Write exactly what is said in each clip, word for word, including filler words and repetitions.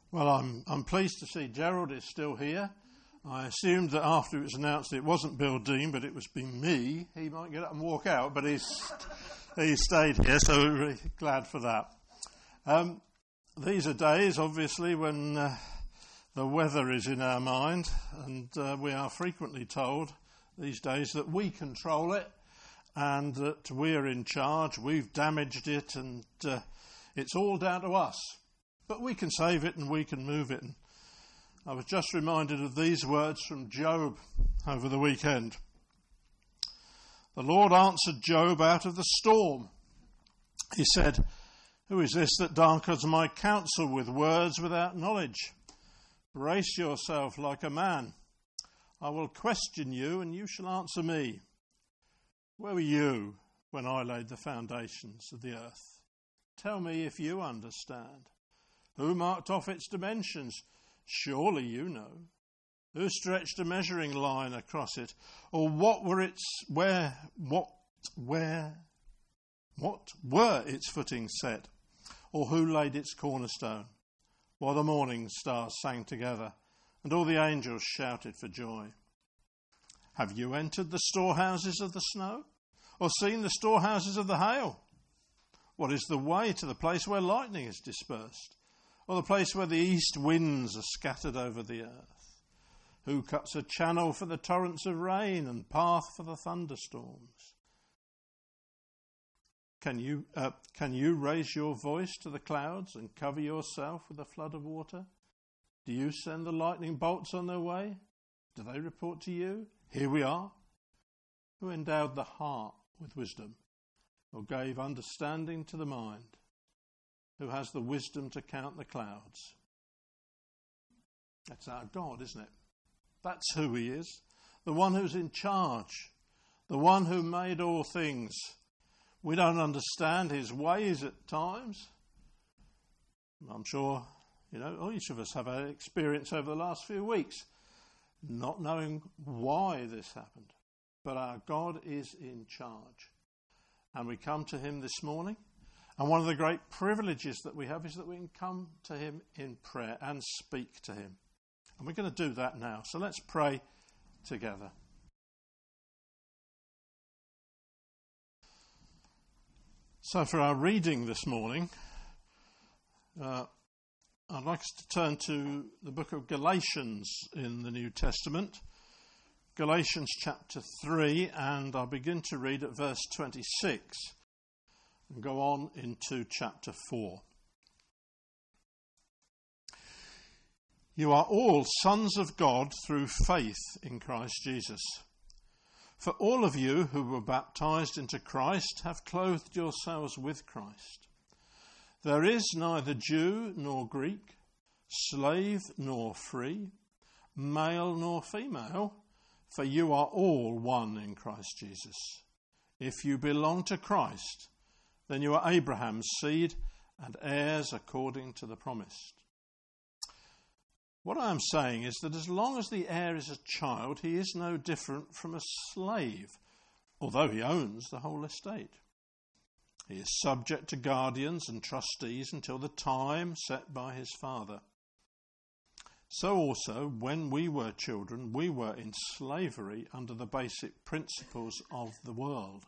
Well, I'm I'm pleased to see Gerald is still here. I assumed that after it was announced it wasn't Bill Dean, but it was been me, he might get up and walk out, but he's he stayed here, so we're really glad for that. Um, these are days, obviously, when uh, the weather is in our mind, and uh, we are frequently told these days that we control it and that we're in charge, we've damaged it, and uh, it's all down to us. But we can save it and we can move it. And I was just reminded of these words from Job over the weekend. The Lord answered Job out of the storm. He said, "Who is this that darkens my counsel with words without knowledge? Brace yourself like a man. I will question you and you shall answer me. Where were you when I laid the foundations of the earth? Tell me if you understand. Who marked off its dimensions? Surely you know. Who stretched a measuring line across it? Or what were its, where, what, where, what were its footings set? Or who laid its cornerstone? While the morning stars sang together, and all the angels shouted for joy. Have you entered the storehouses of the snow? Or seen the storehouses of the hail? What is the way to the place where lightning is dispersed? Or the place where the east winds are scattered over the earth? Who cuts a channel for the torrents of rain and path for the thunderstorms? Can you, uh, can you raise your voice to the clouds and cover yourself with a flood of water? Do you send the lightning bolts on their way? Do they report to you? Here we are. Who endowed the heart with wisdom, or gave understanding to the mind? Who has the wisdom to count the clouds? That's our God, isn't it? That's who he is. The one who's in charge. The one who made all things. We don't understand his ways at times. I'm sure, you know, each of us have had experience over the last few weeks not knowing why this happened. But our God is in charge. And we come to him this morning. And one of the great privileges that we have is that we can come to him in prayer and speak to him. And we're going to do that now. So let's pray together. So for our reading this morning, uh, I'd like us to turn to the book of Galatians in the New Testament. Galatians chapter three, and I'll begin to read at verse twenty-six. And go on into chapter four. You are all sons of God through faith in Christ Jesus. For all of you who were baptized into Christ have clothed yourselves with Christ. There is neither Jew nor Greek, slave nor free, male nor female, for you are all one in Christ Jesus. If you belong to Christ, then you are Abraham's seed and heirs according to the promise. What I am saying is that as long as the heir is a child, he is no different from a slave, although he owns the whole estate. He is subject to guardians and trustees until the time set by his father. So also, when we were children, we were in slavery under the basic principles of the world.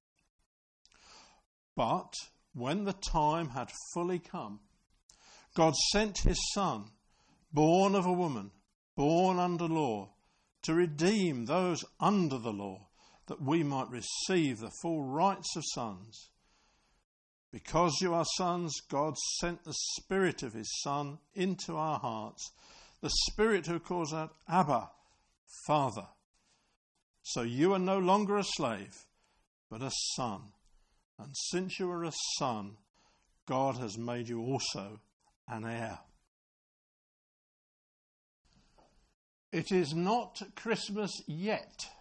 But when the time had fully come, God sent his Son, born of a woman, born under law, to redeem those under the law, that we might receive the full rights of sons. Because you are sons, God sent the Spirit of his Son into our hearts, the Spirit who calls out, Abba, Father. So you are no longer a slave, but a son. And since you are a son, God has made you also an heir. It is not Christmas yet.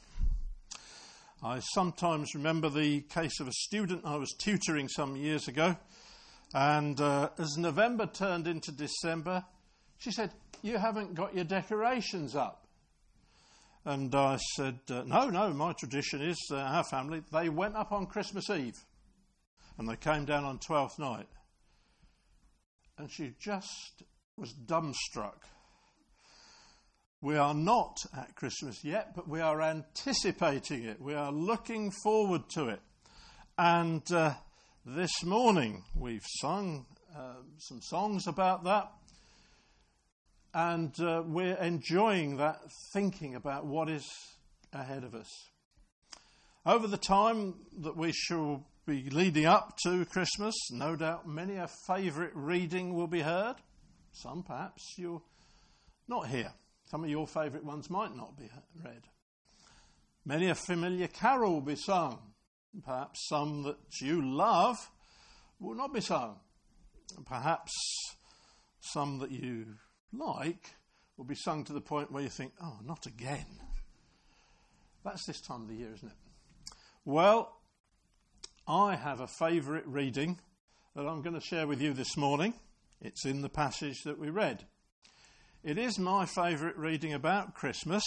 I sometimes remember the case of a student I was tutoring some years ago, and uh, as November turned into December, she said, "You haven't got your decorations up." And I said, uh, no, no, my tradition is, uh, our family, they went up on Christmas Eve and they came down on Twelfth night. And she just was dumbstruck. We are not at Christmas yet, but we are anticipating it. We are looking forward to it. And uh, this morning we've sung uh, some songs about that. And uh, we're enjoying that, thinking about what is ahead of us. Over the time that we shall be leading up to Christmas, no doubt many a favourite reading will be heard. Some perhaps you'll not hear. Some of your favourite ones might not be read. Many a familiar carol will be sung. Perhaps some that you love will not be sung. Perhaps some that you like will be sung to the point where you think, oh, not again. That's this time of the year, isn't it? Well, I have a favourite reading that I'm going to share with you this morning. It's in the passage that we read. It is my favourite reading about Christmas.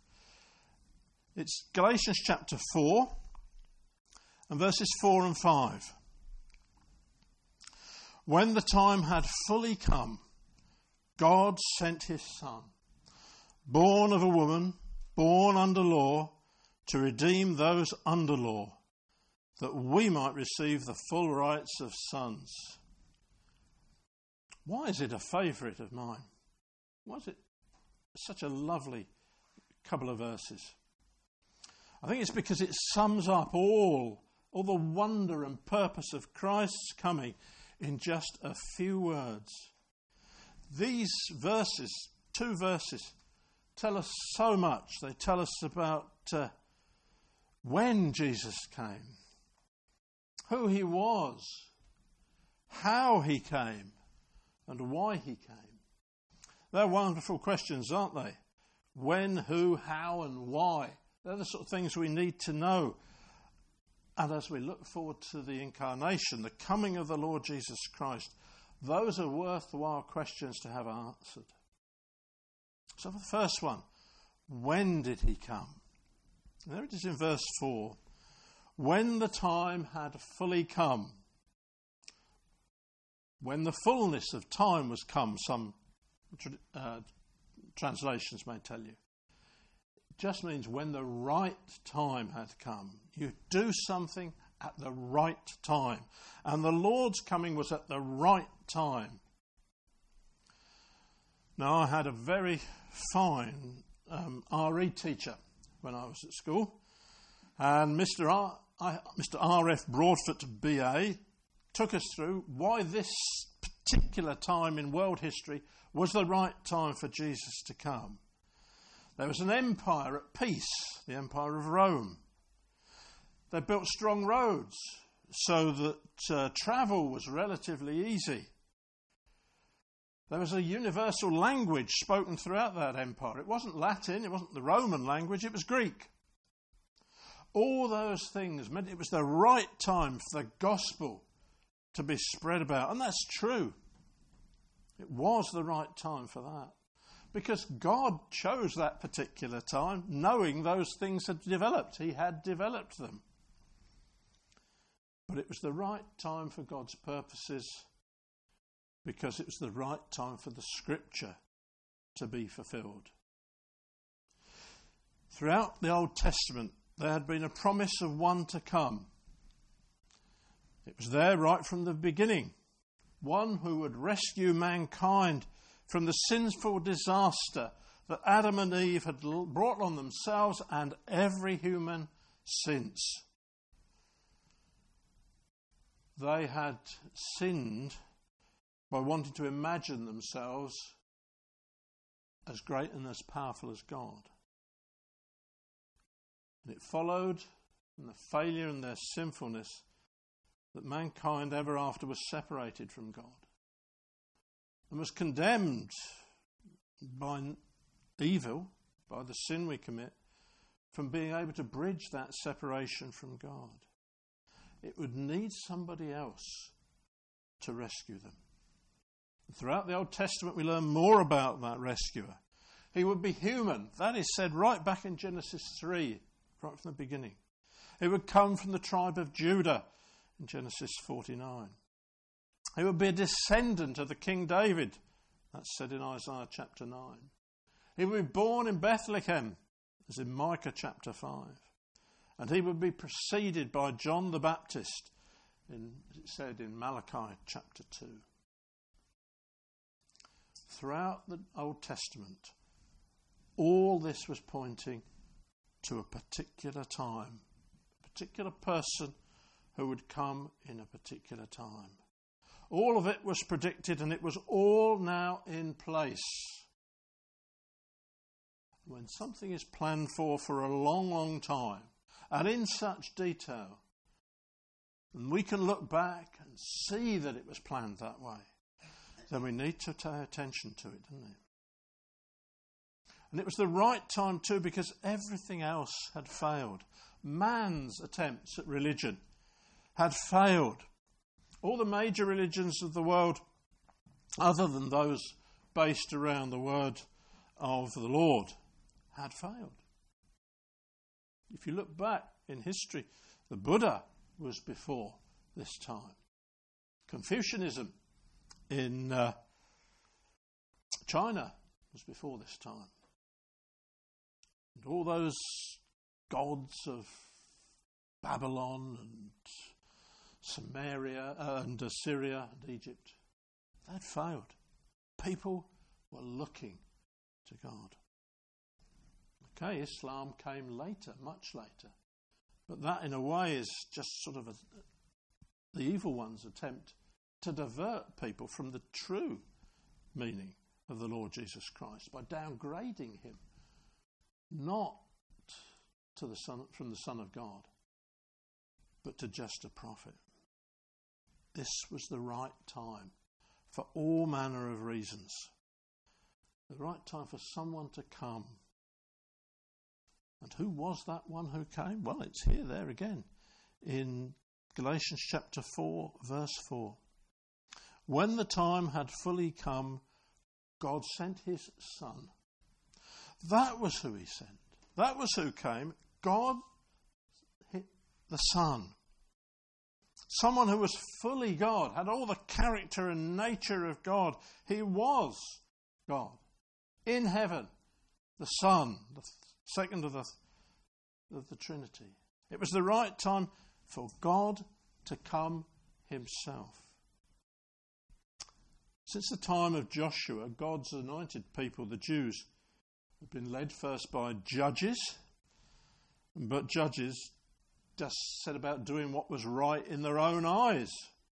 It's Galatians chapter four and verses four and five. When the time had fully come, God sent his Son, born of a woman, born under law, to redeem those under law, that we might receive the full rights of sons. Why is it a favourite of mine? Why is it such a lovely couple of verses? I think it's because it sums up all, all the wonder and purpose of Christ's coming in just a few words. These verses, two verses, tell us so much. They tell us about uh, when Jesus came, who he was, how he came, and why he came. They're wonderful questions, aren't they? When, who, how, and why. They're the sort of things we need to know. And as we look forward to the incarnation, the coming of the Lord Jesus Christ, those are worthwhile questions to have answered. So for the first one, when did he come? And there it is in verse four. When the time had fully come. When the fullness of time was come, some uh, translations may tell you. It just means when the right time had come. You do something at the right time. And the Lord's coming was at the right time. Now, I had a very fine um, R E teacher when I was at school. And Mister R, I, Mister R F Broadfoot, B A, took us through why this particular time in world history was the right time for Jesus to come. There was an empire at peace, the Empire of Rome. They built strong roads so that uh, travel was relatively easy. There was a universal language spoken throughout that empire. It wasn't Latin, it wasn't the Roman language, it was Greek. All those things meant it was the right time for the gospel to be spread about. And that's true. It was the right time for that. Because God chose that particular time, knowing those things had developed. He had developed them. But it was the right time for God's purposes, because it was the right time for the Scripture to be fulfilled. Throughout the Old Testament, there had been a promise of one to come. It was there right from the beginning. One who would rescue mankind from the sinful disaster that Adam and Eve had brought on themselves and every human since. They had sinned by wanting to imagine themselves as great and as powerful as God. And it followed from the failure and their sinfulness that mankind ever after was separated from God and was condemned by evil, by the sin we commit, from being able to bridge that separation from God. It would need somebody else to rescue them. Throughout the Old Testament, we learn more about that rescuer. He would be human. That is said right back in Genesis three, right from the beginning. He would come from the tribe of Judah in Genesis forty-nine. He would be a descendant of the King David That's said in Isaiah chapter nine. He would be born in Bethlehem, as in Micah chapter five. And he would be preceded by John the Baptist, in, as it said in Malachi chapter two. Throughout the Old Testament, all this was pointing to a particular time, a particular person who would come in a particular time. All of it was predicted, and it was all now in place. When something is planned for for a long, long time, and in such detail, and we can look back and see that it was planned that way, then we need to pay attention to it, don't we? And it was the right time too, because everything else had failed. Man's attempts at religion had failed. All the major religions of the world, other than those based around the word of the Lord, had failed. If you look back in history, the Buddha was before this time. Confucianism in uh, China was before this time. And all those gods of Babylon and Samaria uh, and Assyria and Egypt, they'd failed. People were looking to God. Okay, Islam came later, much later. But that, in a way, is just sort of a, the evil one's attempt to divert people from the true meaning of the Lord Jesus Christ by downgrading him, not to the son, from the Son of God, but to just a prophet. This was the right time for all manner of reasons. The right time for someone to come. And who was that one who came? Well, it's here, there again, in Galatians chapter four, verse four. When the time had fully come, God sent his Son. That was who he sent. That was who came. God, the Son. Someone who was fully God, had all the character and nature of God. He was God in heaven, the Son, the second of the, of the Trinity. It was the right time for God to come himself. Since the time of Joshua, God's anointed people, the Jews, have been led first by judges, but judges just set about doing what was right in their own eyes.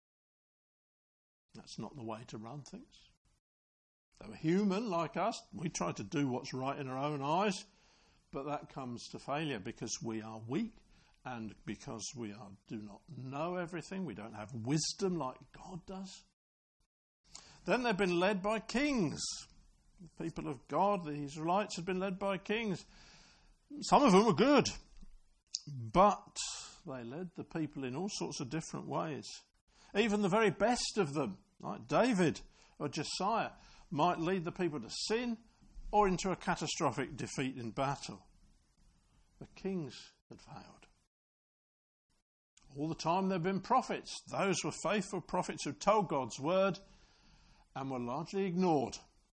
That's not the way to run things. They were human like us. We try to do what's right in our own eyes, but that comes to failure because we are weak and because we are, do not know everything. We don't have wisdom like God does. Then they've been led by kings. The people of God, the Israelites, had been led by kings. Some of them were good, but they led the people in all sorts of different ways. Even the very best of them, like David or Josiah, might lead the people to sin or into a catastrophic defeat in battle. The kings had failed. All the time there have been prophets. Those were faithful prophets who told God's word and were largely ignored.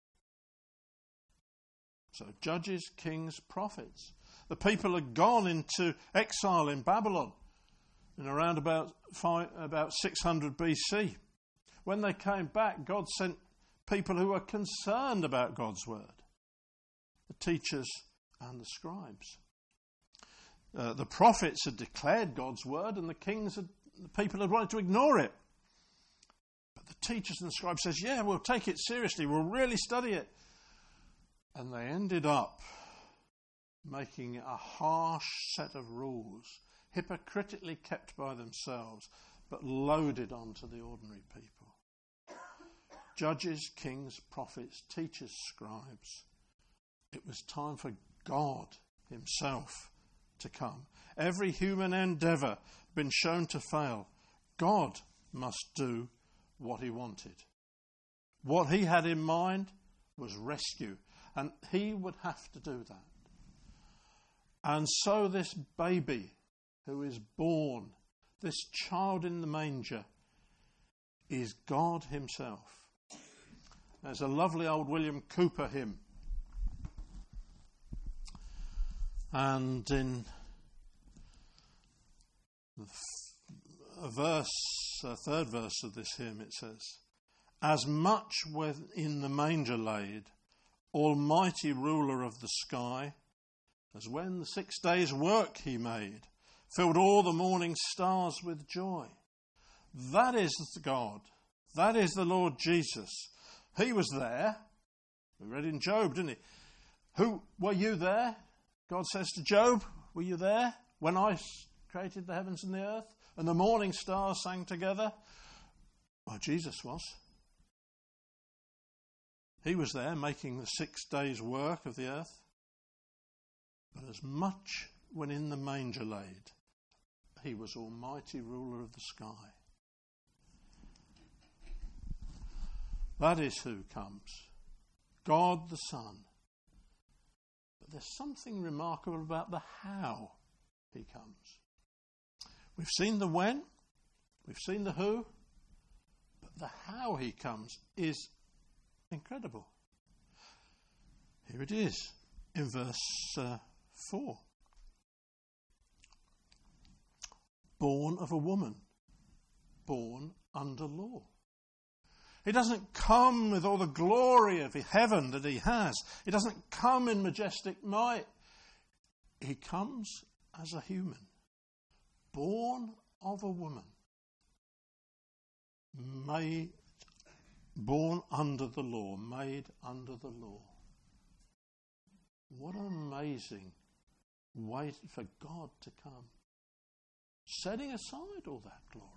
So judges, kings, prophets. The people had gone into exile in Babylon in around about five, about six hundred B C. When they came back, God sent people who were concerned about God's word, the teachers and the scribes. Uh, the prophets had declared God's word, and the kings, had, the people had wanted to ignore it. But the teachers and the scribes says, "Yeah, we'll take it seriously. We'll really study it." And they ended up making a harsh set of rules, hypocritically kept by themselves, but loaded onto the ordinary people. Judges, kings, prophets, teachers, scribes. It was time for God himself to come. Every human endeavour had been shown to fail. God must do what he wanted. What he had in mind was rescue, and he would have to do that. And so this baby who is born, this child in the manger, is God himself. There's a lovely old William Cooper hymn. And in a verse, a third verse of this hymn, it says, "As much within the manger laid, Almighty ruler of the sky, as when the six days' work he made, filled all the morning stars with joy." That is God. That is the Lord Jesus. He was there. We read in Job, didn't he? Who, were you there? God says to Job, were you there when I created the heavens and the earth and the morning stars sang together? Well, Jesus was. He was there making the six days' work of the earth. But as much when in the manger laid, he was almighty ruler of the sky. That is who comes. God the Son. But there's something remarkable about the how he comes. We've seen the when, we've seen the who, but the how he comes is incredible. Here it is in verse uh, four. Born of a woman, born under law. He doesn't come with all the glory of heaven that he has. He doesn't come in majestic might. He comes as a human, born of a woman, made, born under the law, made under the law. What an amazing way for God to come, setting aside all that glory,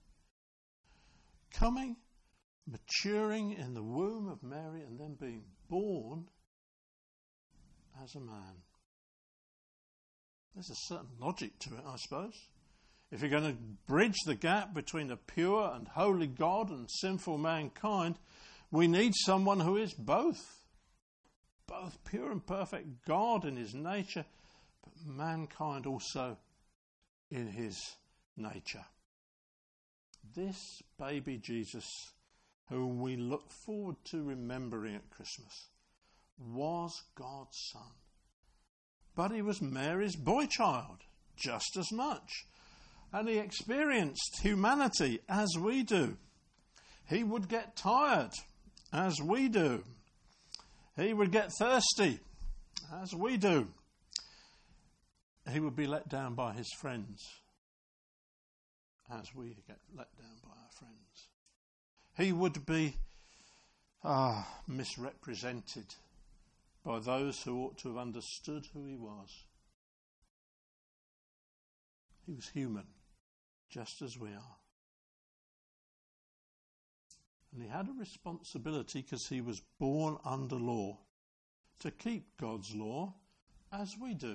coming, maturing in the womb of Mary and then being born as a man. There's a certain logic to it, I suppose. If you're going to bridge the gap between a pure and holy God and sinful mankind, we need someone who is both. Both pure and perfect God in his nature, but mankind also in his nature. This baby Jesus, whom we look forward to remembering at Christmas, was God's Son. But he was Mary's boy child, just as much. And he experienced humanity as we do. He would get tired, as we do. He would get thirsty, as we do. He would be let down by his friends, as we get let down by our friends. He would be ah, misrepresented by those who ought to have understood who he was. He was human, just as we are. And he had a responsibility, because he was born under law, to keep God's law as we do.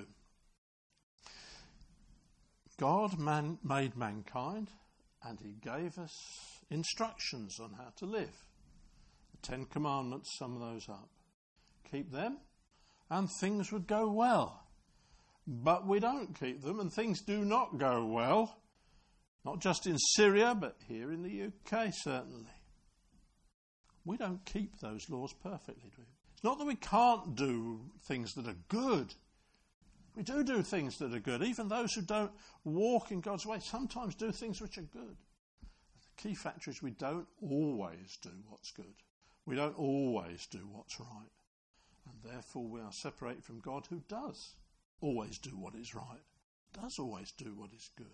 God man, made mankind, and he gave us instructions on how to live. The Ten Commandments sum those up. Keep them, and things would go well. But we don't keep them, and things do not go well. Not just in Syria, but here in the U K, certainly. We don't keep those laws perfectly, do we? It's not that we can't do things that are good. We do do things that are good. Even those who don't walk in God's way sometimes do things which are good. The key factor is we don't always do what's good. We don't always do what's right. And therefore we are separated from God, who does always do what is right, does always do what is good.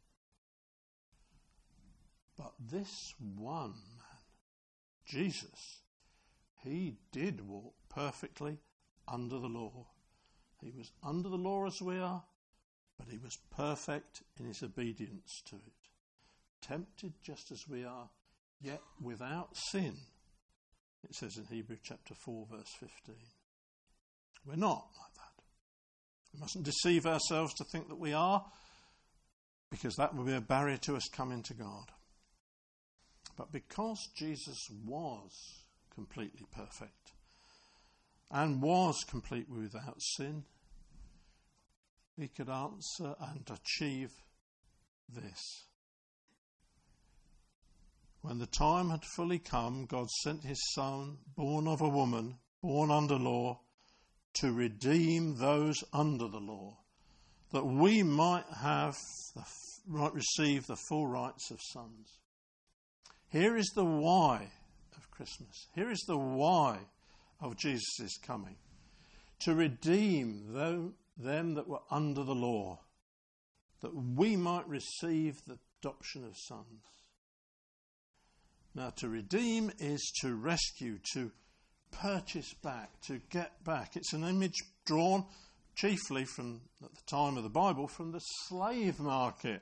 But this one man, Jesus, he did walk perfectly under the law. He was under the law as we are, but he was perfect in his obedience to it. Tempted just as we are, yet without sin. It says in Hebrews chapter four, verse fifteen. We're not like that. We mustn't deceive ourselves to think that we are, because that will be a barrier to us coming to God. But because Jesus was completely perfect and was completely without sin, he could answer and achieve this. When the time had fully come, God sent his Son, born of a woman, born under law, to redeem those under the law, that we might have the, might receive the full rights of sons. Here is the why of Christmas. Here is the why of Jesus' coming. To redeem them, them that were under the law, that we might receive the adoption of sons. Now, to redeem is to rescue, to purchase back, to get back. It's an image drawn chiefly from, at the time of the Bible, from the slave market.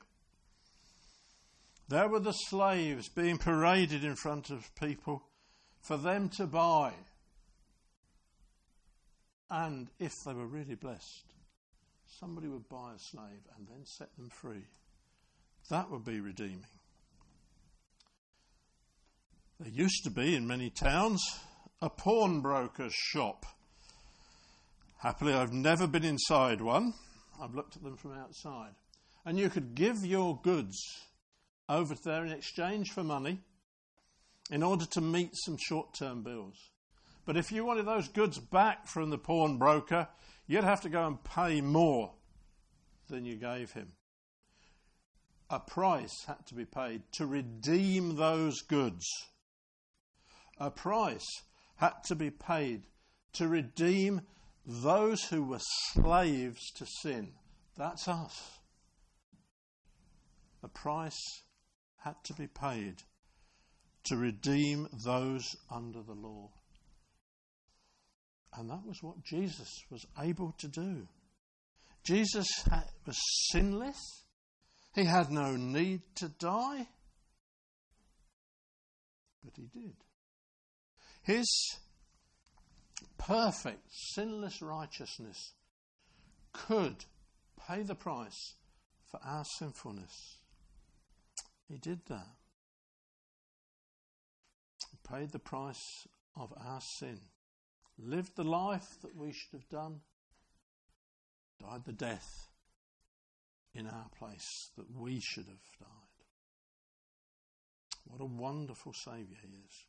There were the slaves being paraded in front of people for them to buy. And if they were really blessed, somebody would buy a slave and then set them free. That would be redeeming. There used to be, in many towns, a pawnbroker's shop. Happily, I've never been inside one. I've looked at them from outside. And you could give your goods over there in exchange for money in order to meet some short-term bills. But if you wanted those goods back from the pawnbroker, you'd have to go and pay more than you gave him. A price had to be paid to redeem those goods. A price had to be paid to redeem those who were slaves to sin. That's us. A price had to be paid to redeem those under the law. And that was what Jesus was able to do. Jesus had, was sinless. He had no need to die. But he did. His perfect, sinless righteousness could pay the price for our sinfulness. He did that. He paid the price of our sin. Lived the life that we should have done. Died the death in our place that we should have died. What a wonderful Saviour he is.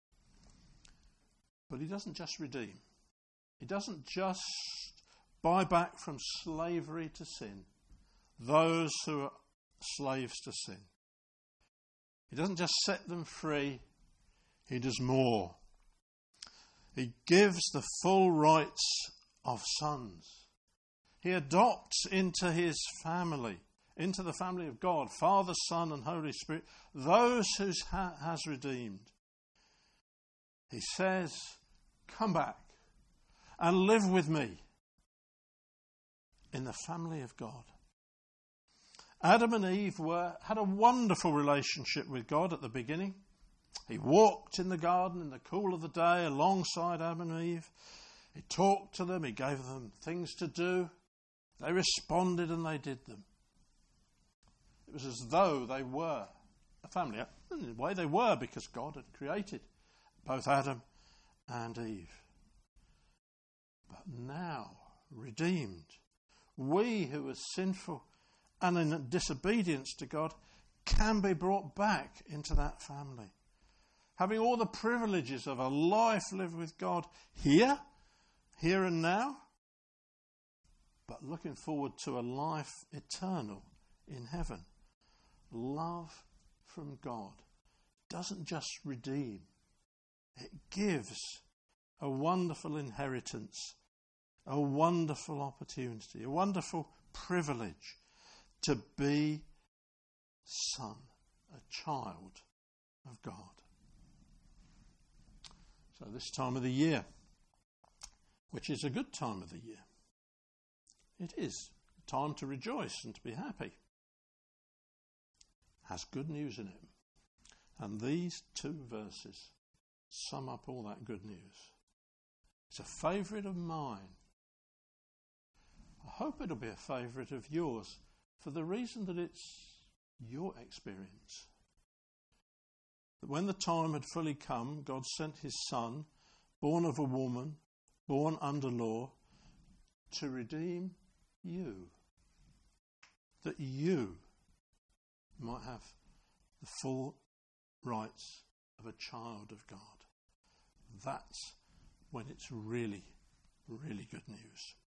But he doesn't just redeem. He doesn't just buy back from slavery to sin those who are slaves to sin. He doesn't just set them free. He does more. He gives the full rights of sons. He adopts into his family, into the family of God, Father, Son and Holy Spirit, those who ha- has redeemed. He says, come back and live with me in the family of God. Adam and Eve were had a wonderful relationship with God at the beginning. He walked in the garden in the cool of the day alongside Adam and Eve. He talked to them. He gave them things to do. They responded and they did them. It was as though they were a family. In a way they were, because God had created both Adam and Eve. But now, redeemed, we who are sinful and in disobedience to God can be brought back into that family. Having all the privileges of a life lived with God here, here and now, but looking forward to a life eternal in heaven. Love from God doesn't just redeem, it gives a wonderful inheritance, a wonderful opportunity, a wonderful privilege to be son, a child of God. So this time of the year, which is a good time of the year, it is a time to rejoice and to be happy, has good news in it. And these two verses sum up all that good news. It's a favourite of mine. I hope it'll be a favourite of yours for the reason that it's your experience. That when the time had fully come, God sent his Son, born of a woman, born under law, to redeem you. That you might have the full rights of a child of God. That's when it's really, really good news.